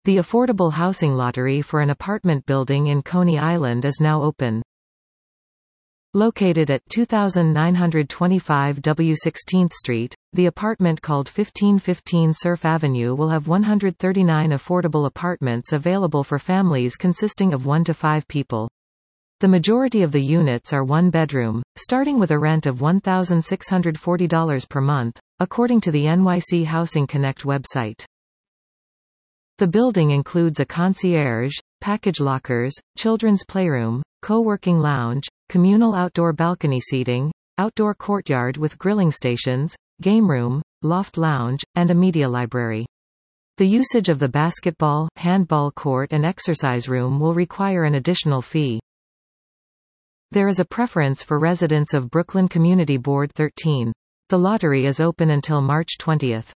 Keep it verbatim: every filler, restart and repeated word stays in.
The affordable housing lottery for an apartment building in Coney Island is now open. Located at two thousand nine hundred twenty-five W sixteenth Street, the apartment called fifteen fifteen Surf Avenue will have one hundred thirty-nine affordable apartments available for families consisting of one to five people. The majority of the units are one-bedroom, starting with a rent of one thousand six hundred forty dollars per month, according to the N Y C Housing Connect website. The building includes a concierge, package lockers, children's playroom, co-working lounge, communal outdoor balcony seating, outdoor courtyard with grilling stations, game room, loft lounge, and a media library. The usage of the basketball, handball court and exercise room will require an additional fee. There is a preference for residents of Brooklyn Community Board thirteen. The lottery is open until March twentieth.